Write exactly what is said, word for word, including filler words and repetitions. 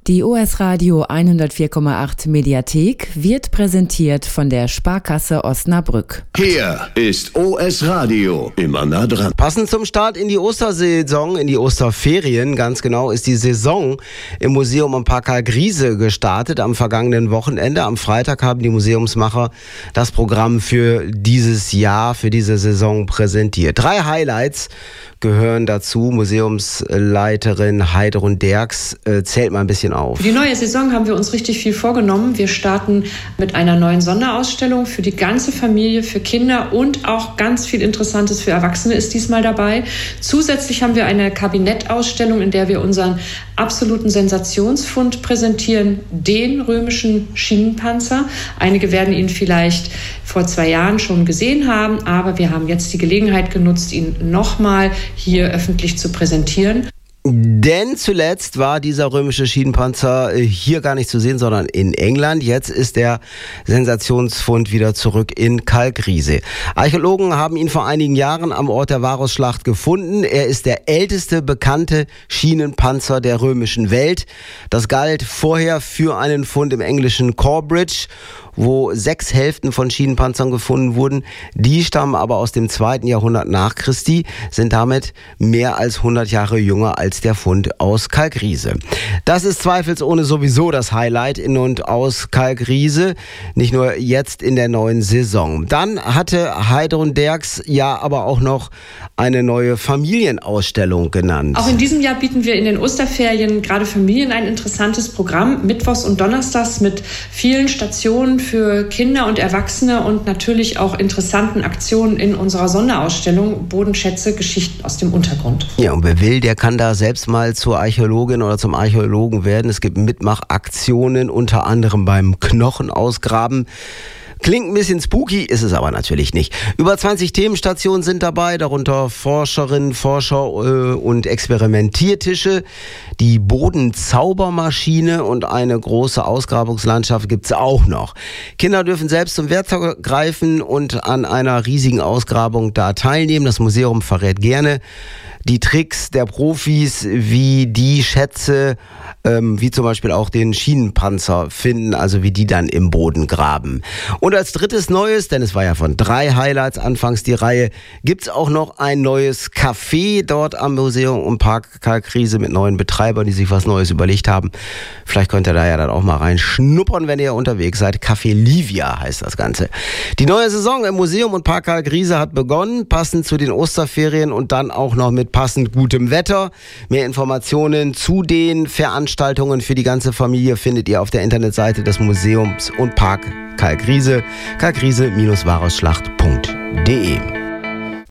Die O S Radio hundertvier Komma acht Mediathek wird präsentiert von der Sparkasse Osnabrück. Hier ist O S Radio, immer nah dran. Passend zum Start in die Ostersaison, in die Osterferien, ganz genau, ist die Saison im Museum am Park Karl Griese gestartet. Am vergangenen Wochenende, am Freitag, haben die Museumsmacher das Programm für dieses Jahr, für diese Saison präsentiert. Drei Highlights gehören dazu. Museumsleiterin Heidrun Derks äh, zählt mal ein bisschen auf. Für die neue Saison haben wir uns richtig viel vorgenommen. Wir starten mit einer neuen Sonderausstellung für die ganze Familie, für Kinder und auch ganz viel Interessantes für Erwachsene ist diesmal dabei. Zusätzlich haben wir eine Kabinettausstellung, in der wir unseren absoluten Sensationsfund präsentieren, den römischen Schienenpanzer. Einige werden ihn vielleicht vor zwei Jahren schon gesehen haben, aber wir haben jetzt die Gelegenheit genutzt, ihn nochmal hier öffentlich zu präsentieren. Denn zuletzt war dieser römische Schienenpanzer hier gar nicht zu sehen, sondern in England. Jetzt ist der Sensationsfund wieder zurück in Karl Griese. Archäologen haben ihn vor einigen Jahren am Ort der Varusschlacht gefunden. Er ist der älteste bekannte Schienenpanzer der römischen Welt. Das galt vorher für einen Fund im englischen Corbridge, wo sechs Hälften von Schienenpanzern gefunden wurden. Die stammen aber aus dem zweiten Jahrhundert nach Christi, sind damit mehr als hundert Jahre jünger als der Fund aus Karl Griese. Das ist zweifelsohne sowieso das Highlight in und aus Karl Griese, nicht nur jetzt in der neuen Saison. Dann hatte Heidrun Derks ja aber auch noch eine neue Familienausstellung genannt. Auch in diesem Jahr bieten wir in den Osterferien gerade Familien ein interessantes Programm, mittwochs und donnerstags mit vielen Stationen für Kinder und Erwachsene und natürlich auch interessanten Aktionen in unserer Sonderausstellung Bodenschätze, Geschichten aus dem Untergrund. Ja, und wer will, der kann da selbst mal zur Archäologin oder zum Archäologen werden. Es gibt Mitmachaktionen, unter anderem beim Knochenausgraben. Klingt ein bisschen spooky, ist es aber natürlich nicht. Über zwanzig Themenstationen sind dabei, darunter Forscherinnen, Forscher äh, und Experimentiertische. Die Bodenzaubermaschine und eine große Ausgrabungslandschaft gibt's auch noch. Kinder dürfen selbst zum Werkzeug greifen und an einer riesigen Ausgrabung da teilnehmen. Das Museum verrät gerne die Tricks der Profis, wie die Schätze, ähm, wie zum Beispiel auch den Schienenpanzer finden, also wie die dann im Boden graben. Und als drittes Neues, denn es war ja von drei Highlights anfangs die Reihe, gibt's auch noch ein neues Café dort am Museum und Park Karl Griese mit neuen Betreibern, die sich was Neues überlegt haben. Vielleicht könnt ihr da ja dann auch mal reinschnuppern, wenn ihr unterwegs seid. Café Livia heißt das Ganze. Die neue Saison im Museum und Park Karl Griese hat begonnen, passend zu den Osterferien und dann auch noch mit passend gutem Wetter. Mehr Informationen zu den Veranstaltungen für die ganze Familie findet ihr auf der Internetseite des Museums und Park Karl Griese, karl griese Bindestrich varusschlacht punkt de.